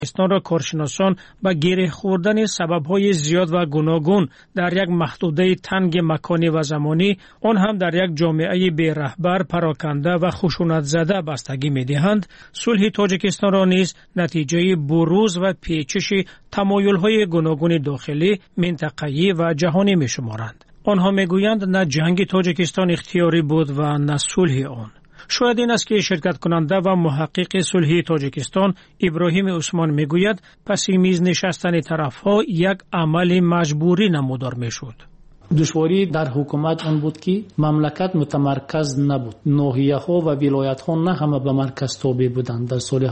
تاجیکستان را کارشناسان به گره خوردن سبب‌های زیاد و گوناگون در یک محدوده تنگ مکانی و زمانی، آن هم در یک جامعه بی رهبر، پراکنده و خشونت زده بستگی می‌دهند، صلح تاجیکستان را نیز نتیجه بروز و پیچش تمایل‌های گوناگون داخلی، منطقه‌ای و جهانی می‌شمارند. آنها میگویند نه جنگ تاجیکستان اختیاری بود و نه صلح آن. شاید این است که شرکت کننده و محقق صلح تاجیکستان ابراهیم عثمان میگوید پس میز نشستن طرفها یک عمل مجبوری نمودار میشد. دشواری در حکومت آن بود که مملکت متمرکز نبود. ناحیه‌ها و ولایت‌ها نه همه به مرکز تابع بودند. در سال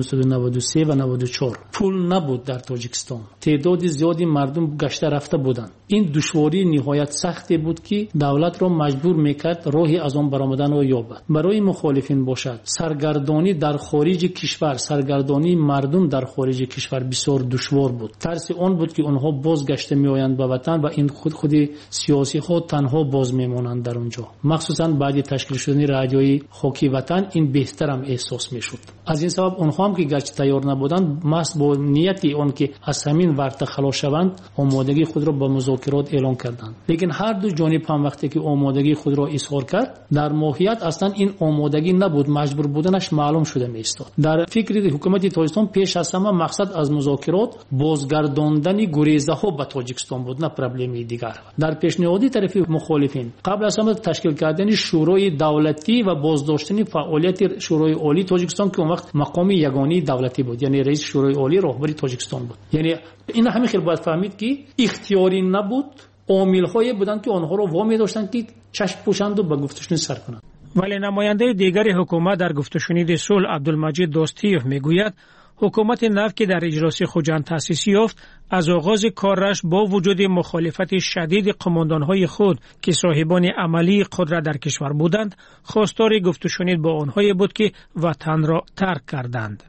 1993 و 94 پول نبود در تاجیکستان. تعداد زیادی مردم گشته رفته بودند. این دشواری نهایت سختی بود که دولت را مجبور میکرد راهی از آن برآمدن را یابد. برای مخالفین باشد سرگردانی در خارج کشور، سرگردانی مردم در خارج کشور بسیار دشوار بود. ترس آن بود که آنها بازگشته میآیند به وطن و این خودی سیاسی خود تنها باز میمانند در اونجا. مخصوصا بعد تشکیل شدن رادیوی خاکی وطن این بهترم احساس میشد. از این سبب آنها هم که گرچه تیار نبودند، محض با نیتی آن که از همین ورطه خلاص شوند آمادگی خود را به مذاکرات اعلان کردند. لیکن هر دو جانب هم وقتی که آمادگی خود را اظهار کرد، در ماهیت اصلا این آمادگی نبود، مجبور بودنش معلوم شده میستاد. در فکر حکومت تاجیکستان پیش از همه مقصد از مذاکرات بازگرداندن گریزه ها به تاجیکستان بود، نه پرابلمی دیگر. در پیشنهادی طرف مخالفین قبل از همه تشکیل کردن شورای دولتی و بازداشتن فعالیت شورای عالی تاجیکستان که اون وقت مقام یگانه دولتی بود، یعنی رئیس شورای عالی راهبری تاجیکستان بود. یعنی این همه خیلی باید فهمید که اختیاری نبود، عامل‌هایی بودند که آنها را وامی داشتند که چشم پوشند و به گفتشون سر کنند. ولی نماینده دیگر حکومت در گفتشنید صلح عبدالمجید داستیف میگوید حکومت نو که در اجلاس خوجند تأسیس یافت از آغاز کارش با وجود مخالفت شدید قماندانهای خود که صاحبان عملی قدرت در کشور بودند، خواستار گفتشنید با آنهایی بود که وطن را ترک کردند.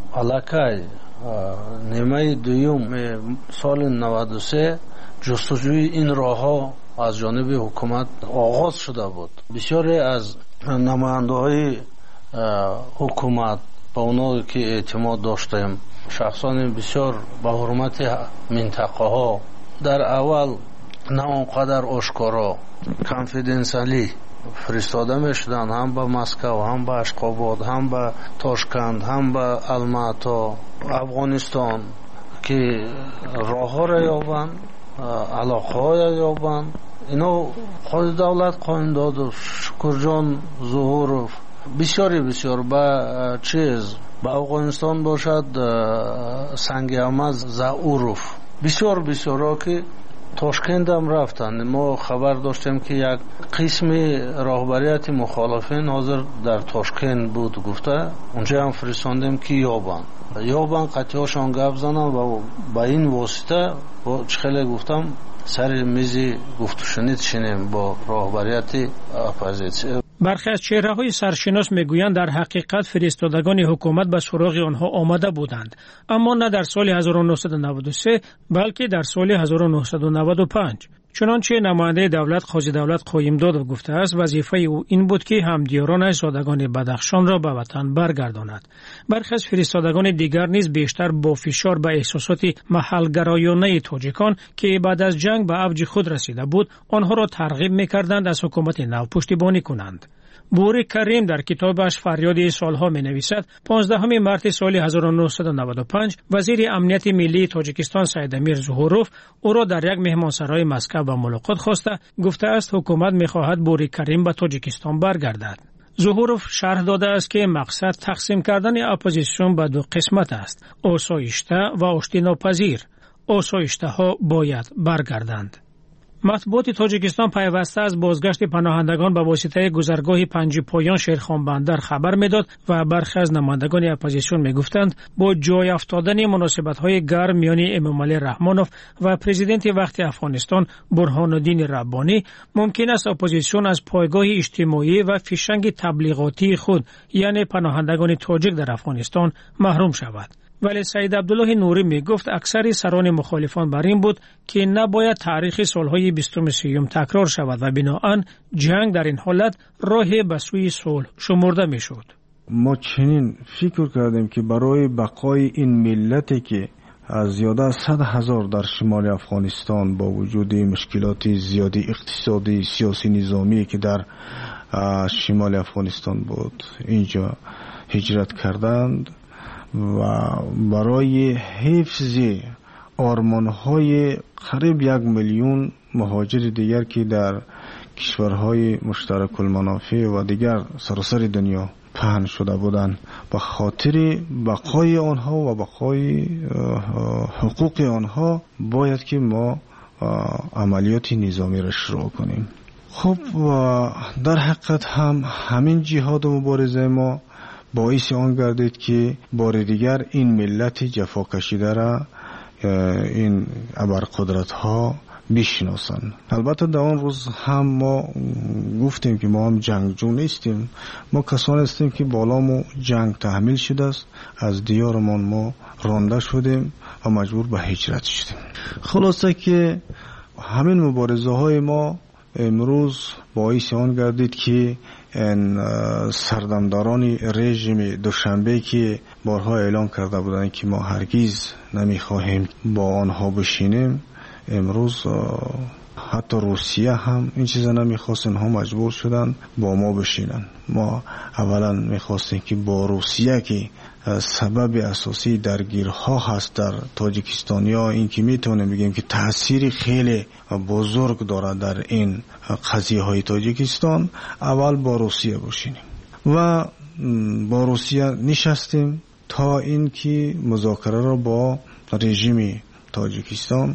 علاقه نیمه دوم سال 93 جستجوی این راهها از جانب حکومت آغاز شده بود. بسیاری از نماینده‌های حکومت با اونا که اعتماد داشتیم، شخصان بسیار با حرمت منطقه ها در اول نه اونقدر آشکارا کانفیدنسیالی فرستاده میشدن، هم به مسکو، هم به اشخاباد، هم به تاشکند، هم به الماتا، افغانستان که راه ها را یابند، علاقه ها را یابند. اینا خود دولت قایم داد و شکرجان ظهورов بسیار با چیز با افغانستان باشد، سنگ احمد زاورов بسیار که تاشکند هم رفتند. ما خبر داشتیم که یک قسم راهبریت مخالفین حاضر در تاشکند بود، گفته اونجا هم فرستاندیم که یابن قطعاشان گپ زنن و با این واسطه با خیلی گفتم سر میز گفتشنید شنیم با راهبریت اپوزیسیون. برخی از چهره‌های سرشناس میگویند در حقیقت فرستادگان حکومت به سراغ آنها آمده بودند، اما نه در سال 1993 بلکه در سال 1995. چنانچه نماینده دولت قاضی دولت قایم داد و گفته است وظیفه او این بود که همدیاران زادگان بدخشان را به وطن برگرداند. برخی از فرستادگان دیگر نیز بیشتر با فشار به احساسات محل‌گرایانه تاجیکان که بعد از جنگ به اوج خود رسیده بود آنها را ترغیب می‌کردند از حکومت نو پشتیبانی کنند. بوری کریم در کتابش فریاد سالها می نویسد 15 مارس سال 1995 وزیر امنیت ملی تاجیکستان سید امیر ظهورov او را در یک مهمانسرای مسکو به ملاقات خواسته گفته است حکومت می خواهد بوری کریم به تاجیکستان برگردد. ظهورov شرح داده است که مقصد تقسیم کردن اپوزیسیون به دو قسمت است: آسایشته و آشتی ناپذیر. آسایشته ها باید برگردند. مطبوعات تاجیکستان پیوسته از بازگشت پناهندگان به واسطه گذرگاه پنجی پایان شیرخان بندر خبر میداد و برخی از نمایندگان اپوزیسیون میگفتند با جای افتادن مناسبت‌های گرم میان امامعلی رحمانوف و پرزیدنت وقت افغانستان برهان الدین ربانی ممکن است اپوزیسیون از پایگاه اجتماعی و فیشنگ تبلیغاتی خود یعنی پناهندگان تاجیک در افغانستان محروم شود. ولی سید عبدالله نوری می گفت اکثر سران مخالفان بر این بود که نباید تاریخ سالهای 23 تکرار شود و بناهن جنگ در این حالت راه به سوی صلح شمرده می شد. ما چنین فکر کردیم که برای بقای این ملتی که از زیاده از 100,000 در شمال افغانستان با وجود مشکلات زیادی اقتصادی سیاسی نظامی که در شمال افغانستان بود اینجا هجرت کردند و برای حفظ آرمان‌های قریب 1 میلیون مهاجر دیگر که در کشورهای مشترک المنافع و دیگر سراسر دنیا پهن شده بودند به خاطر بقای آنها و بقای حقوق آنها باید که ما عملیات نظامی را شروع کنیم. خب در حقیقت هم همین جهاد و مبارزه ما باعث آن گردید که بار دیگر این ملت جفا کشیده را این ابرقدرت ها بشناسند. البته در اون روز هم ما گفتیم که ما هم جنگجو نیستیم، ما کسانی هستیم که بالامو جنگ تحمیل شده است، از دیارمان ما رانده شدیم و مجبور به هجرت شدیم. خلاصه که همین مبارزه های ما امروز باعث آن گردید که سردمداران رژیم دوشنبه که بارها اعلام کرده بودند که ما هرگز نمیخواهیم با آنها بشینیم، امروز حتی روسیه هم این چیزا نمیخواست، اینها مجبور شدن با ما بشینن. ما اولا میخواستیم که با روسیه که سبب اساسی درگیرها هست در تاجیکستانیا، این که میتونیم بگیم که تأثیری خیلی بزرگ داره در این قضیه های تاجیکستان، اول با روسیه بشینیم و با روسیه نشستیم تا این که مذاکره را با رژیم تاجیکستان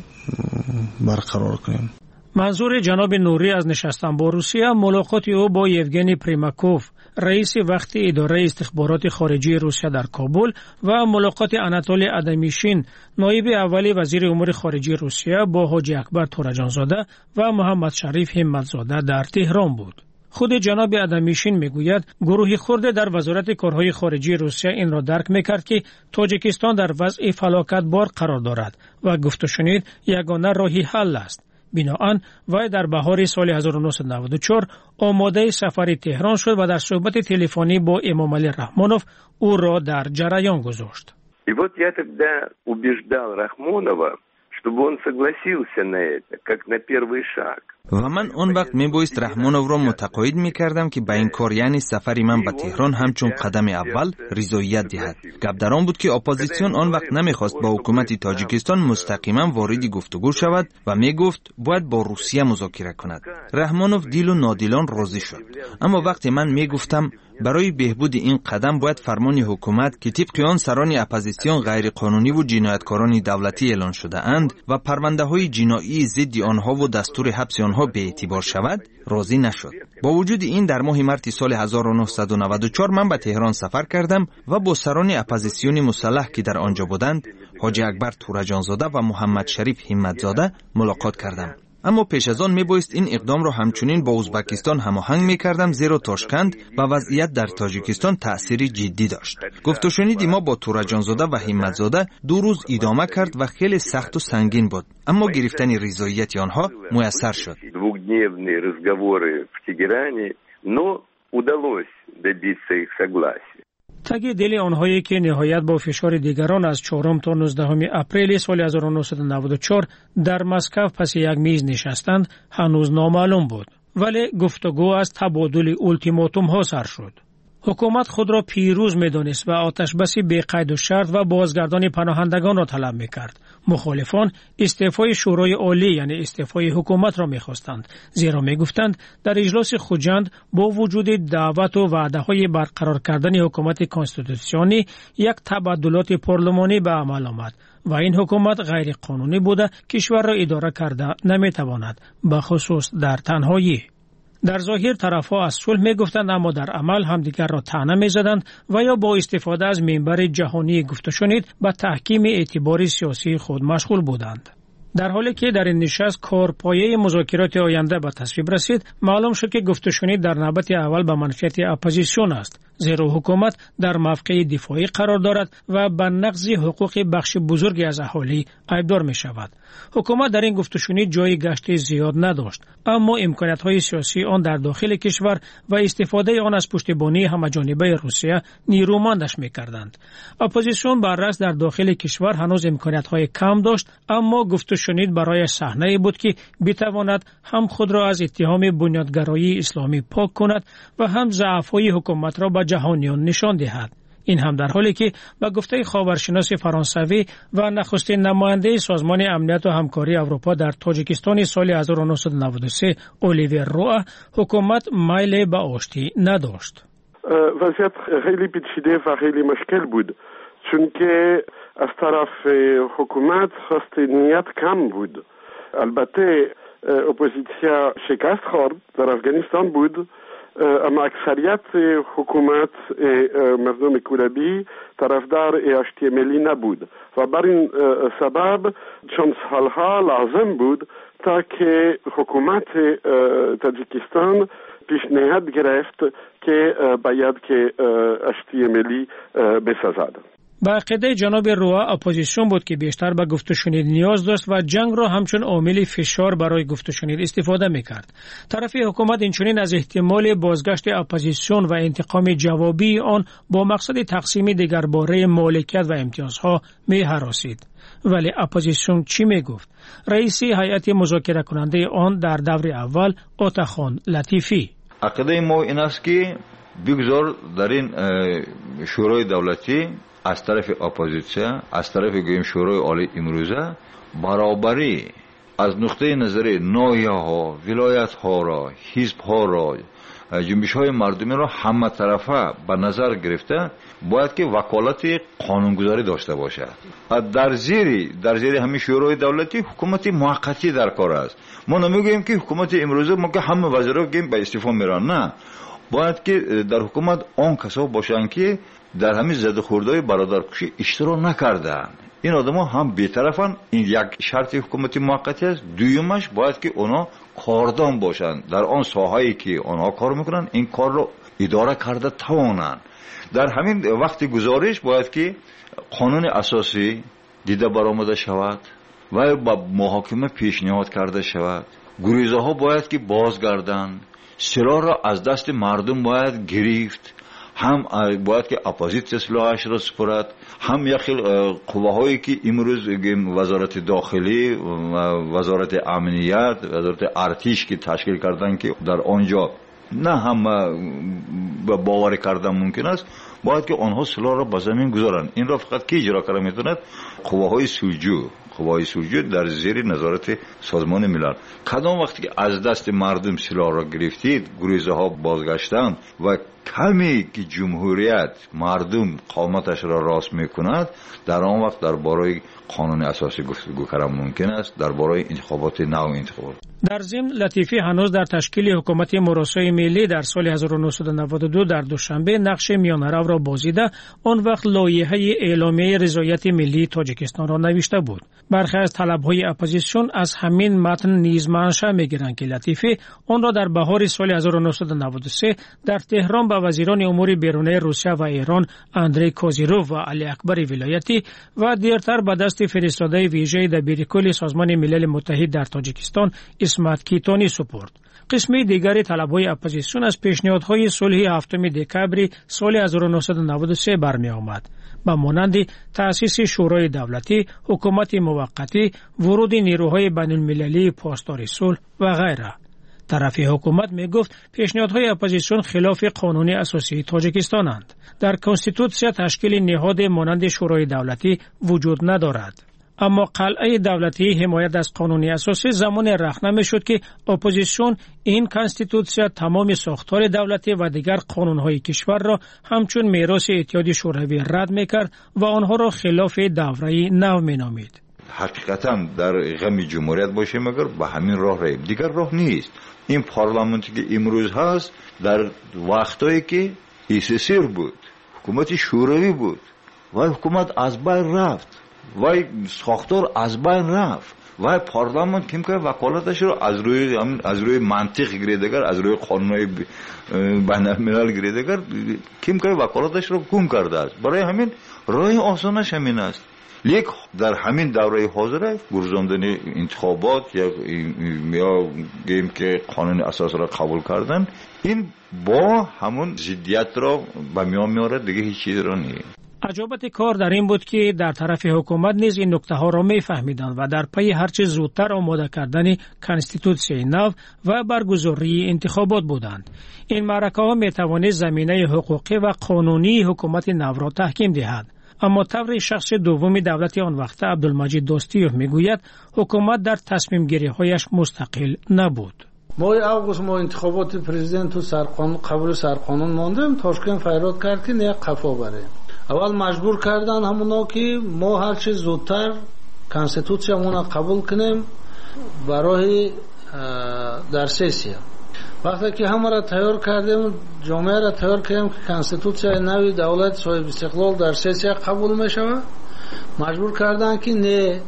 برقرار کنیم. منظور جناب نوری از نشستن با روسیه ملاقات او با یوگنی پریماکوف رئیس وقت اداره استخبارات خارجی روسیه در کابل و ملاقات اناتولی ادمیشین نایب اولی وزیر امور خارجه روسیه با حاجی اکبر تورجانزاده و محمد شریف همتزاده در تهران بود. خود جناب ادمیشین میگوید گروهی خرد در وزارت کارهای خارجی روسیه این را درک میکرد که تاجیکستان در وضع فلاکت بار قرار دارد و گفت و شنید یگانه راهی حل است. بنابراین وی در بهار سال 1994 آماده سفر تهران شد و در صحبت تلفنی با امام علی رحمانوف او را در جریان گذاشت. И вот я тогда убеждал Рахмонова, чтобы он согласился на это, как на первый шаг. و من اون وقت میبایست رحمانوف را متقاعد میکردم که به این کار یعنی سفر من به تهران همچون قدم اول رضایت دهد. گپ در آن بود که اپوزیسیون آن وقت نمیخواست با حکومت تاجیکستان مستقیما وارد گفتگو شود و میگفت باید با روسیه مذاکره کند. رحمانوف دیل و نادیلان راضی شد. اما وقتی من میگفتم برای بهبود این قدم باید فرمان حکومت که طبق آن سران اپوزیسیون غیر قانونی و جنایتکاران دولتی اعلان شده اند و پرونده های جنایی ضد آنها و دستور حبس آنها به اعتبار شود، راضی نشد. با وجود این در ماه مارس سال 1994 من به تهران سفر کردم و با سران اپوزیسیون مسلح که در آنجا بودند، حاجی اکبر تورجانزاده و محمد شریف همتزاده ملاقات کردم. اما پیش از آن میبایست این اقدام را همچنین با ازبکستان هماهنگ میکردم، زیرا تاشکند و وضعیت در تاجیکستان تأثیری جدی داشت. گفت و شنیدی ما با تورجانزاده و همتزاده 2 روز ادامه کرد و خیلی سخت و سنگین بود، اما گرفتن رضایت آنها میسر شد. 2-дневные разговоры в Тегеране, но удалось добиться их согласия. تگ دل آنهایی که نهایت با فشار دیگران از 4 تا 19 اپریل سال 1994 در مسکو پس یک میز نشستند هنوز نامعلوم بود، ولی گفتگو از تبادل اولتیماتوم ها سر شد. حکومت خود را پیروز می‌دانست و آتشبسی بی قید و شرط و بازگردان پناهندگان را طلب می‌کرد. مخالفان استعفای شورای عالی یعنی استعفای حکومت را می‌خواستند، زیرا می‌گفتند در اجلاس خوجند با وجود دعوت و وعده‌های برقرار کردن حکومت کنستیتوسیونی یک تبادلات پارلمانی به عمل آمد و این حکومت غیر قانونی بوده، کشور را اداره کرده نمی‌تواند، به خصوص در تنهایی. در ظاهر طرفها از صلح میگفتند، اما در عمل همدیگر را طعنه میزدند و یا با استفاده از منبر جهانی گفت و شنید به تحکیم اعتبار سیاسی خود مشغول بودند. در حالی که در این نشست کارپایه مذاکرات آینده به تصویب رسید، معلوم شد که گفت‌وشنید در نوبت اول به منفعت اپوزیسیون است، زیرا حکومت در موقع دفاعی قرار دارد و به نقض حقوق بخش بزرگی از اهالی ایبدار می شود. حکومت در این گفت‌وشنید جای گشت زیاد نداشت، اما امکانات‌های سیاسی آن در داخل کشور و استفاده آن از پشتیبانی همه‌جانبه روسیه نیرومندش می‌کردند. اپوزیسیون برعکس در داخل کشور هنوز امکانات‌های کم داشت، اما گفت‌وشنید برای صحنه‌ای بود که بتواند هم خود را از اتهام بنیادگرایی اسلامی پاک کند و هم ضعف‌های حکومت را به جهانیان نشان دهد. این هم در حالی که با گفته خاورشناس فرانسوی و نخستین نماینده سازمان امنیت و همکاری اروپا در تاجیکستان سال 1993 اولیور روآ حکومت میل به آشتی نداشت. وضعیت خیلی پیچیده و خیلی مشکل بود، چون که از طرف حکومت خواست نیت کم بود. البته اپوزیسیا شکست خورد در افغانستان بود، اما اکثریت حکومت مردم کوربی طرفدار آشتی ملی نبود و بر این سبب چند سالها لازم بود تا که حکومت تاجیکستان پیشنهاد گرفت که باید که آشتی ملی بسازد. با عقیده جناب روآ اپوزیسیون بود که بیشتر به گفت‌وشنید نیاز داشت و جنگ را همچون عامل فشار برای گفت‌وشنید استفاده می‌کرد. طرف حکومت اینچنین از احتمال بازگشت اپوزیسیون و انتقام جوابی آن با مقصد تقسیم دگرباره مالکیت و امتیازها می‌هراسید. ولی اپوزیسیون چی میگفت؟ رئیس هیئت مذاکره کننده آن در دور اول آتاخان لطیفی: عقیده ما این است که بگذار در این شورای دولتی از طرف اپوزیسیون، از طرف شورای عالی امروزه برابری از نقطه نظر ناحیه‌ها، ولایت‌ها را، حزب‌ها را، جنبش‌های مردمی را همه طرفه به نظر گرفته باید که وکالت قانونگذاری داشته باشد. در زیر همین شورای دولتی حکومت موقتی در کار است. ما نمیگوییم که حکومت امروزه ما که همه وزرا گیم به استعفا میرن، نه، باید که در حکومت آن کسا باشند که در همین زده‌خوردهای برادرکشی اشتراک نکردن. این آدم‌ها هم بی‌طرفن. این یک شرط حکومت موقتی است. دویمش باید که اونا کاردان باشند در آن ساحه‌ای که آنها کار میکنن، این کار رو اداره کرده توانند. در همین وقت گزارش باید که قانون اساسی دیده برآمده شود و با محاکمه پیشنهاد کرده شود. گریزه ها باید که بازگردند. سلاح را از دست مردم باید گرفت. هم باید که اپوزیسیون سلاحش را سپرد، هم یک قواهایی که امروز وزارت داخلی و وزارت امنیت، وزارت ارتش که تشکیل کردن که در آنجا نه هم باور کردن ممکن است، باید که آنها سلاح را به زمین گذارند. این را فقط کی اجرا کنه میتوند؟ قواهای سلجو در زیر نظارت سازمان ملل. کدام وقتی که از دست مردم سلاح را گرفتید، گریزه ها بازگشتند و کمی که جمهوریت مردم قامتش را راست میکند، در آن وقت درباره قانون اساسی گفتگو کردن ممکن است، درباره انتخابات نو انتخابات. در ضمن لطیفی هنوز در تشکیل حکومت مراسای ملی در سال 1992 در دوشنبه نقش میانرو را بازیده، آن وقت لایحه اعلامیه رضایت ملی تاجیکستان را نوشته بود. برخی از طلبهای اپوزیسیون از همین متن نیز منشأ میگیرند که لطیفی آن را در بهار سال 1993 در تهران به وزیران امور بیرونی روسیه و ایران اندری کوزیروف و علی اکبر ولایتی و دیرتر به دست فرستاده ویژه دبیرکل سازمان ملل متحد در تاجیکستان اسمت کیتانی سپرد. قسم دیگری طلبهای اپوزیسیون از پیشنهادهای صلح 7 دکبر سال 1993 برمی آمد، با مانند تأسیس شورای دولتی، حکومت موقتی، ورود نیروهای بین المللی پاسدار صلح و غیره. طرف حکومت می گفت پیشنهادهای اپوزیسیون خلاف قانون اساسی تاجیکستانند. در کنستیتوسیا تشکیل نهاد مانند شورای دولتی وجود ندارد. اما قلعه دولتی حمایت از قانون اساسی زمان رخنه شد که اپوزیسیون این کنستیتوسیا تمام ساختار دولتی و دیگر قانونهای کشور را همچون میراث اتحاد شوروی رد میکرد و آنها را خلاف دوره نو مینامید. حقیقتا در غم جمهوریت باشه مگر به همین راه ریم، دیگر راه نیست. این پارلمانتی که امروز هست در وقتایی که SSR بود، حکومت شوروی بود و حکومت از بین رفت. وای ساختار از بین رفت. وای پارلمان کم که وکالتش رو از روی منطق گریدگر، از روی قانونهای بین الملل گریدگر کم که وکالتش رو گم کرده است. برای همین راه آسانش همین است. لیک در همین دوره حاضر گرزاندن انتخابات یا گیم که قانون اساس را قبول کردن، این با همون ضدیت را به میان میاره، دیگه هیچ چیز را نیست. عجابت کار در این بود که در طرف حکومت نیز این نکته ها را میفهمیدند و در پی هرچه زودتر آماده کردن کانستیتوسیون نو و برگزاری انتخابات بودند. این معرکه ها می توانست زمینه حقوقی و قانونی حکومت نو را تحکیم دهد. اما طور شخص دوم دولت آن وقت عبدالمجید دوستیوف میگوید حکومت در تصمیم گیری هایش مستقل نبود. ماه اوگوست ما انتخابات پرزیدنت و سرقانون قبول سرقانون ماندیم. تاشکند فریاد کرد که نه قفا بره. اول مجبور کردن همونا که ما هر چه زودتر کانستیتوسیون را قبول کنیم برای در سسیا. وقتی که همه را تیار کردیم، جامعه را تیار کردیم که کانستیتوسیون نوی دولت صاحب استقلال در سسیا قبول میشود، مجبور کردن که نه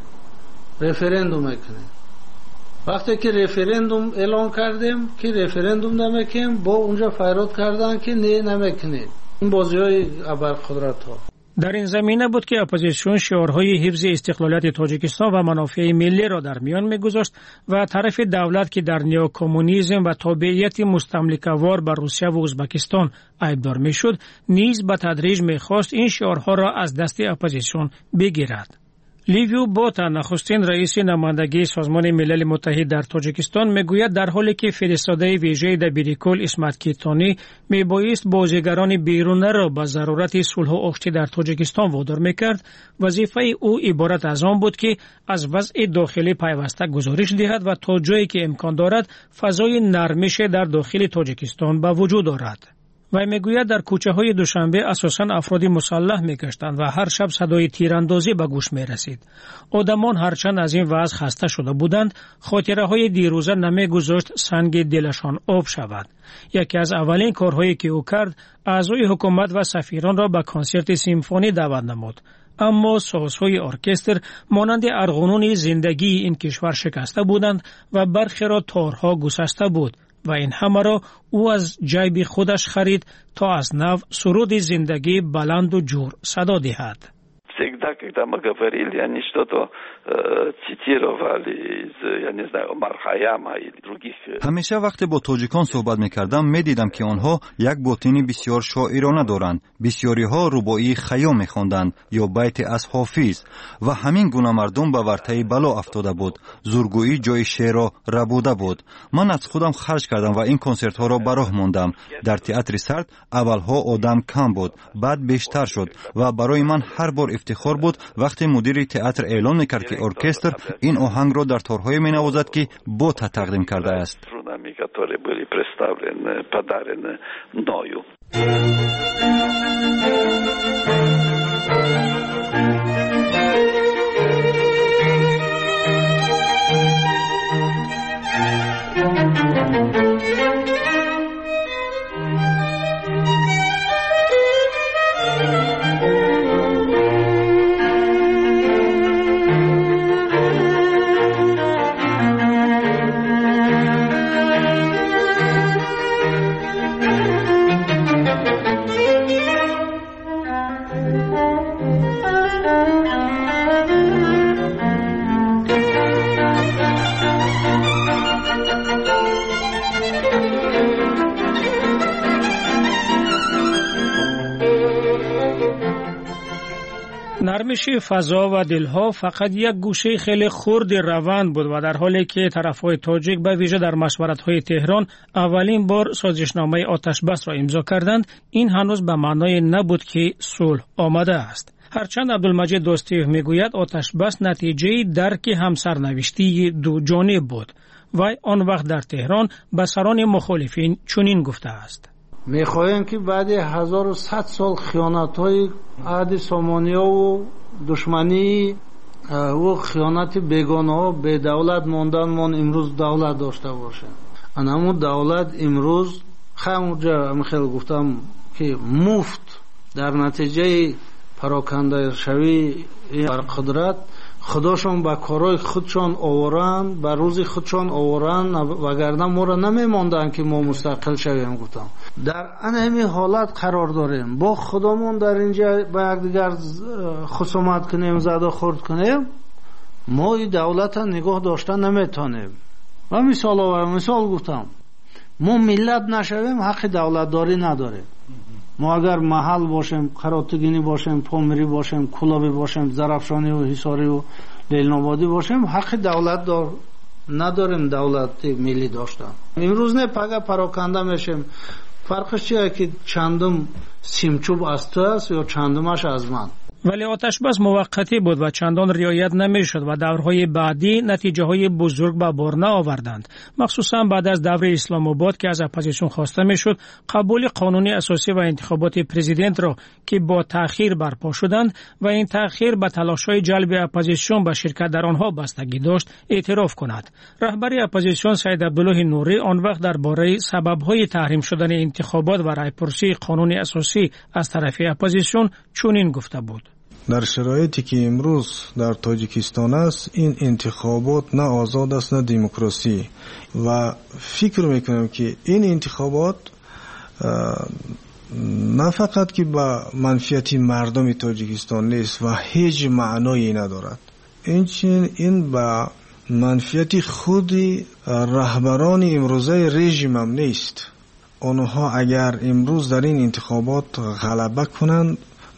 رفراندوم کنیم. وقتی که رفراندوم اعلان کردیم که رفراندوم نمیکنیم، با اونجا فریاد کردن که نه نمیکنیم. این بازی‌های ابرقدرت‌ها. در این زمینه بود که اپوزیسیون شعارهای حفظ استقلالیت تاجیکستان و منافع ملی را در میان می‌گذاشت و طرف دولت که در نیوکمونیسم و تابعیت مستملکه‌وار بر روسیه و ازبکستان عیبدار می‌شد، نیز به تدریج می‌خواست این شعارها را از دست اپوزیسیون بگیرد. لیویو بوتا نخستین رئیس نمایندگی سازمان ملل متحد در تاجیکستان میگوید در حالی که فرستاده ویژه دبیرکل اسمت کیتانی میبایست بازیگران بیرونه را به ضرورت صلح و آشتی در تاجیکستان وادار میکرد، وظیفه او عبارت از آن بود که از وضع داخلی پیوسته گزارش دهد و تا جایی که امکان دارد فضای نرمش در داخل تاجیکستان به وجود آورد. و میگوید در کوچه های دوشنبه اساساً افرادی مسلح میگشتند و هر شب صدای تیراندازی به گوش میرسید. آدمان هرچند از این وضع خسته شده بودند، خاطره های دیروزه نمیگذاشت سنگ دلشان آب شود. یکی از اولین کارهایی که او کرد، اعضای حکومت و سفیران را به کنسرت سیمفونی دعوت نمود. اما سازهای ارکستر مانند ارغنون زندگی این کشور شکسته بودند و برخی را تارها گسسته بود و این همه را او از جیب خودش خرید تا از نو سرود زندگی بلند و جور صدا دهد. Всегда, когда мы говорили, они что-то цитировали из, я не знаю, Омар Хайяма или других. همیشه وقتی با تاجیکان صحبت می‌کردم می‌دیدم که آنها یک باطنی بسیار شاعرانه دارند. بسیاری‌ها رباعی خیام می‌خواندند یا بیت از حافظ و همین گونه مردم به ورطه بلا افتاده بود. زورگویی جای شعر را ربوده بود. من از خودم خرج کردم و این کنسرت‌ها را به راه ماندم. در تئاتر سرد اولها آدم کم بود، بعد بیشتر شد و برای من هر بار افتخار بود وقتی مدیر تئاتر اعلان میکرد که ارکستر این آهنگ را در تارهای مینوازد که بوتا تقدیم کرده است. نرمش فضا و دلها فقط یک گوشه خیلی خرد روند بود و در حالی که طرفهای تاجیک به ویژه در مشورت‌های تهران اولین بار سازشنامه آتش بس را امضا کردند، این هنوز به معنای نبود که صلح آمده است. هرچند عبدالمجید دوستیوف میگوید آتش بس نتیجه درک همسرنوشتی دو جانب بود و آن وقت در تهران به سران مخالفین چنین گفته است: میخواهیم که بعد 1100 سال خیانت‌های عهد سامانیا و دشمنی و خیانت بیگانه‌ها به دولت ماندن امروز دولت داشته باشیم. اما دولت امروز خیلی گفتم که مفت در نتیجه پراکنده شوی بر قدرت خداشون با کارای خودشون آورند، با روز خودشون آورند، وگرنه ما را نمیماندن که ما مستقل شویم. گفتم در همین حالت قرار داریم، با خودمون در اینجا با یکدیگر خصومت کنیم، زد و خورد کنیم، ما این دولت نگاه داشتن نمیتونیم. و مثال گفتم، ما ملت نشویم حق دولت داری نداریم. ما اگر محل باشیم، قراتگینی باشیم، پامری باشیم، کلابی باشیم، زرافشانی و حصاری و لیل‌آبادی باشیم، حق دولت نداریم. دولت ملی داشتن امروز نه پگه پراکنده میشیم. فرقش چیه که چندم سیمچوب از تو است یا چندمش از من. ولی آتشبس موقتی بود و چندان رعایت نمیشد و دورهای بعدی نتیجه های بزرگ به بار نآوردند، مخصوصا بعد از دور اسلام آباد که از اپوزیسیون خواسته میشد قبول قانون اساسی و انتخابات پرزیدنت را که با تأخیر برپا شدند و این تأخیر به تلاش‌های جلب اپوزیسیون به شرکت در آنها بستگی داشت اعتراف کند. رهبر اپوزیسیون سید عبدالله نوری آن وقت درباره سبب‌های تحریم شدن انتخابات و رای‌پرسی قانون اساسی از طرف اپوزیسیون چنین گفته بود: در شرایطی که امروز در تاجیکستان است، این انتخابات نه آزاد است نه دموکراسی و فکر میکنم که این انتخابات نه فقط که با منفعت مردم تاجیکستان نیست و هیچ معنایی ندارد، این با منفعت خود رهبران امروزه رژیم هم نیست. آنها اگر امروز در این انتخابات غلبه کنند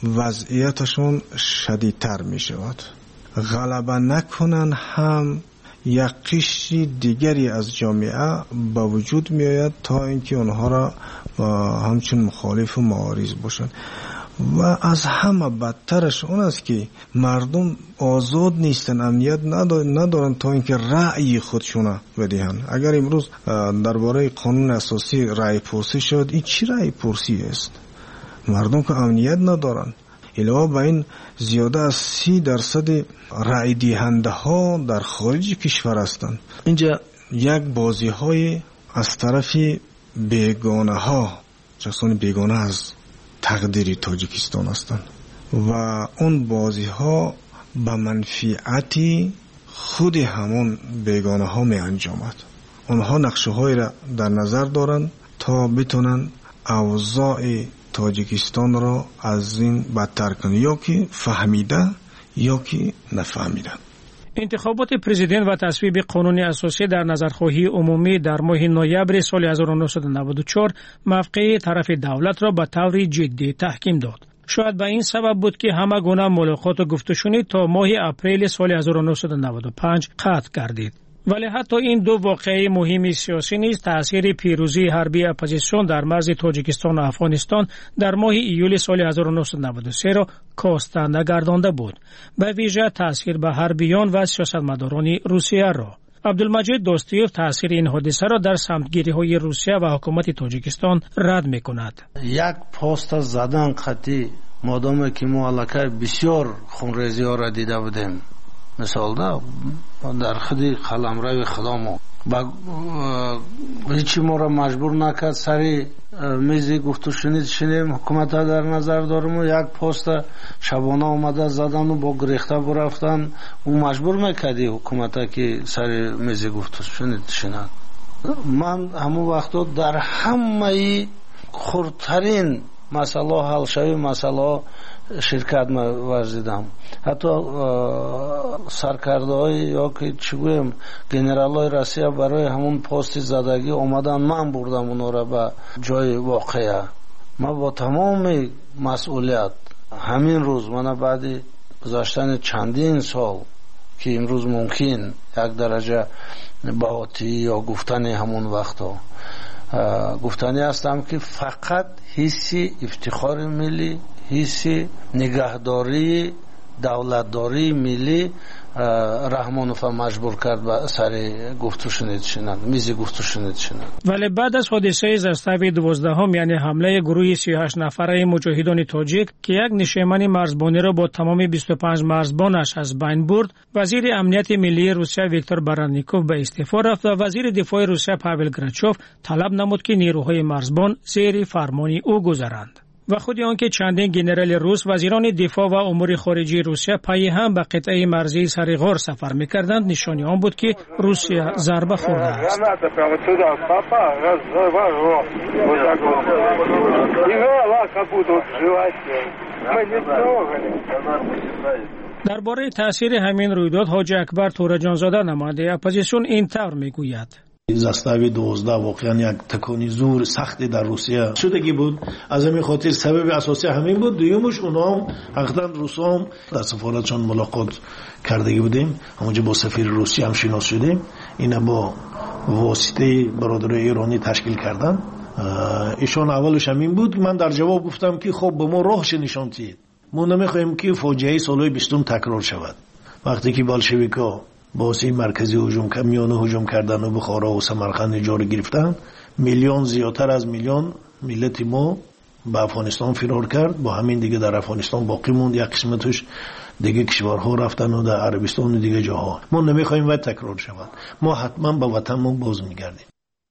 وضعیتشون شدیدتر می شود. غلبه نکنن هم یک قشر دیگری از جامعه به وجود می آید تا اینکه آنها را همچون مخالف و معارض باشند. و از همه بدترش اون است که مردم آزاد نیستن، امنیت ندارن تا اینکه رأی خودشون بدهند. اگر امروز درباره قانون اساسی رأی پرسی شد، این چی رأی پرسی است؟ مردم که امنیت ندارن. علاوه بر این زیاده از 30% رای دهنده ها در خارج کشور هستند. اینجا یک بازی های از طرف بیگانه ها، کسانی بیگانه از تقدیر تاجیکستان هستند و اون بازی ها به منفعت خود همون بیگانه ها می انجامد. اونها نقشه های را در نظر دارند تا بتونن اوضاع تاجیکستان را از این بدتر کنه، یا که فهمیده یا که نفهمیده. انتخابات پرزیدنت و تصویب قانون اساسی در نظرخواهی عمومی در ماه نوامبر سال 1994 موقع طرف دولت را به طور جدی تحکیم داد. شاید به این سبب بود که همه گونه ملاقات و گفتگوشنی تا ماه اپریل سال 1995 قطع گردید. ولی حتی این دو واقعه مهم سیاسی نیز تأثیر پیروزی حربی اپوزیسیون در مرز تاجیکستان و افغانستان در ماه ایول سال 1993 را کاسته نگردانده بود، به ویژه تأثیر به حربیان و سیاستمداران روسیه را. عبدالمجید دوستیوف تأثیر این حادثه را در سمتگیری‌های روسیه و حکومت تاجیکستان رد می‌کند. یک پست زدن قطعی مادامی که ما علاقه بسیار خونریزی‌ها را دیده بودیم، مثال در خودی قلمرو خدامو هیچی ما را مجبور نکرد سری میزی گفتو شنیدیم حکومت ها در نظر دارم و یک پست شبانه آمده زدن و با گریخته برفتن او مجبور میکردی حکومت ها که سری میزی گفتو شنید. من همون وقتا در همه خردترین مسئله حل شوی مسئله شرکت ورزیدم. حتی سرکرده های یا که چی گویم گنرال های روسیه برای همون پست زدگی آمدن، من بردم اونا را به جای واقعه. من با تمام مسئولیت همین روز من بعد گذشتن چندین سال که امروز ممکن یک درجه باطی یا گفتنی همون وقتا گفتنی هستم که فقط حسی افتخار ملی، حسی نگهداری دولتداری ملی رحمانوف مجبور کرد به سر گفتو شنید میزی گفتو شنید. ولی بعد از حادثه زستوی 12 یعنی حمله گروه 38 نفره مجاهدان تاجیک که یک نشیمن مرزبانی را با تمام 25 مرزبانش از بین برد، وزیر امنیت ملی روسیه ویکتور بارانیکوف به استعفا رفت و وزیر دفاع روسیه پاول گراچوف طلب نمود که نیروهای مرزبان زیر فرمان او گذرند. و خود آنکه چندین ژنرال روس، وزیران دفاع و امور خارجه روسیه پای هم به قطعه مرزی سریغار سفر می‌کردند، نشانی آن بود که روسیه ضربه خورده است. درباره تاثیر همین رویداد حاجی اکبر تورجانزاده نماینده اپوزیسیون این طور میگوید: زاستاوی 12 واقعا یک تکانی زور سختی در روسیه شدگی بود. از همین خاطر سبب اساسی همین بود. دویمش اونا هم حقیقتا روسا هم در سفارتشان ملاقات کردگی بودیم، همونجا با سفیر روسیه هم شناس شدیم. اینا با واسطه برادرای ایرانی تشکیل کردن. ایشان اولش همین بود. من در جواب گفتم که خب به ما راهش نشان دهید، ما نمیخوایم که فاجعه سال 20 تکرار شود. وقتی که بلشویکا باسی مرکزی هجوم کردن، میانه هجوم کردن و بخارا و سمرقند جاری گرفتن، میلیون زیادتر از میلیون ملت ما به افغانستان فرار کرد. با همین دیگه در افغانستان باقی موند، یک قسمتش دیگه کشورها رفتن و در عربستان و دیگه جاها. ما نمیخوایم و تکرار شود. ما حتما به وطنمون باز میگردیم.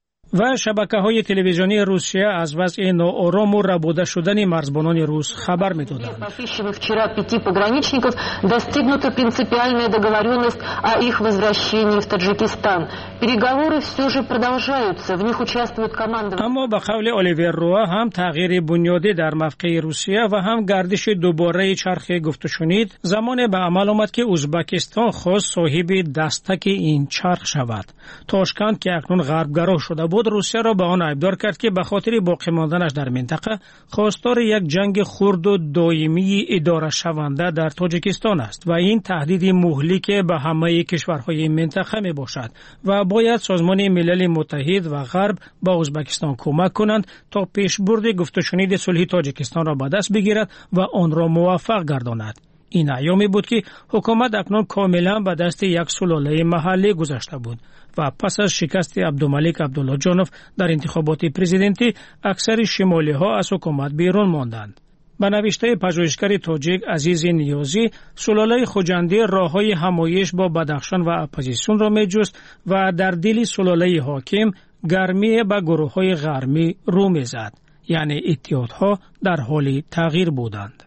و شبکه‌های تلویزیونی روسیه از وضع ناآرام و ربوده شدن مرزبانان روس خبر می‌دادند. Вчера 5 пограничников достигнута принципиальная договоренность о их возвращении в Таджикистан. Переговоры все же продолжаются. В них участвует командование. اما به قول الیور روآ هم تغییر بنیادی در موقع روسیه و هم گردش دوباره چرخ گفت و شنید زمان به عمل آمد که ازبکستان خواست صاحب دستک این چرخ شود. تاشکند که اکنون غربگرا شده بود، روسیه را به آن ابدار کرد که به خاطر باقی ماندنش در منطقه خواستار یک جنگ خرد و دائمی اداره شونده در تاجیکستان است و این تهدید مهلک به همه کشورهای منطقه می باشد و باید سازمان ملل متحد و غرب به ازبکستان کمک کنند تا پیشبرد گفت و شنید صلح تاجیکستان را به دست بگیرد و آن را موفق گرداند. این ایامی بود که حکومت اکنون کاملا به دست یک سلاله محلی گذشته بود و پس از شکست عبدالملک عبدالله جانوف در انتخابات پرزیدنتی اکثر شمالی ها از حکومت بیرون ماندند. به نوشته پژوهشگر تاجیک عزیز نیازی، سلاله خوجندی راههای همایش با بدخشان و اپوزیسیون را می‌جست و در دل سلاله حاکم گرمی به گروه‌های غربی رو می‌زد، یعنی اتحادها در حال تغییر بودند.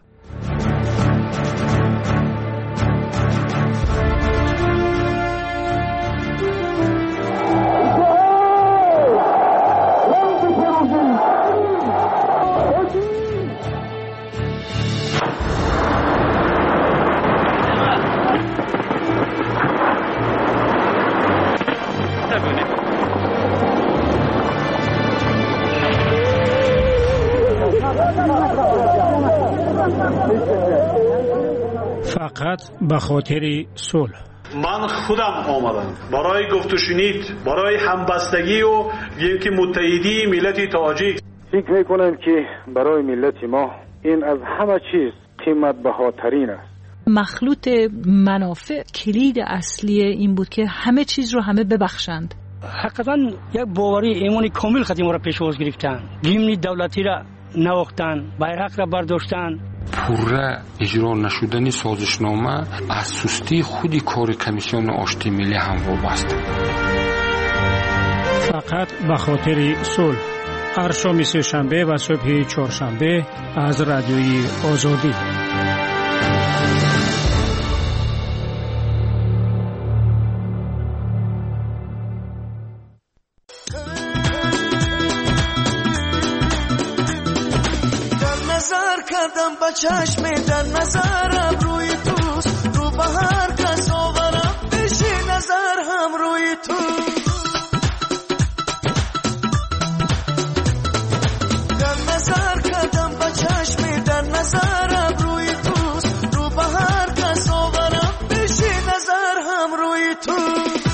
فقط به خاطر صلح. من خودم آمدم برای گفت و شنید، برای همبستگی و اینکه متحدی ملت تاجیک. فکر میکنم که برای ملت ما این از همه چیز قیمت بهاترین است. مخلوط منافع کلید اصلی این بود که همه چیز رو همه ببخشند. حقیقتا یک باوری ایمانی کامل خدمت را پیش آز گرفتن، گیمنی دولتی را نواختن، بیرق را برداشتن. پوره اجرا نشدن سازشنامه از سستی خودی کار کمیسیون آشتی ملی هم وابسته. فقط به خاطر صلح. هر شام سه شنبه و صبح چهارشنبه از رادیوی آزادی. چشم در نظرم روی توست، رو به هر کس آورم بشی نظر هم روی توست. در نظر کردم با چشم در نظرم روی توست، رو به هر کس آورم بشی نظر هم روی توست.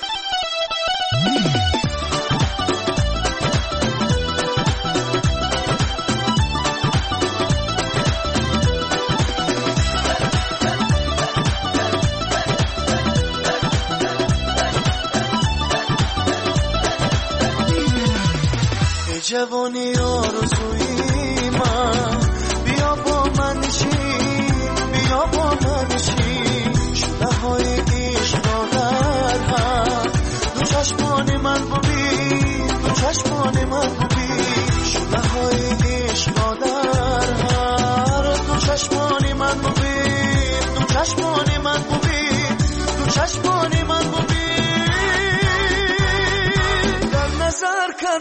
جوانی آرزوی من، بیا با من نشین، بیا با من نشین. شده های عشق را در هم دو چشمان من ببین، دو چشمان من ببین. شده های عشق را در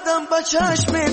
کردم با چشم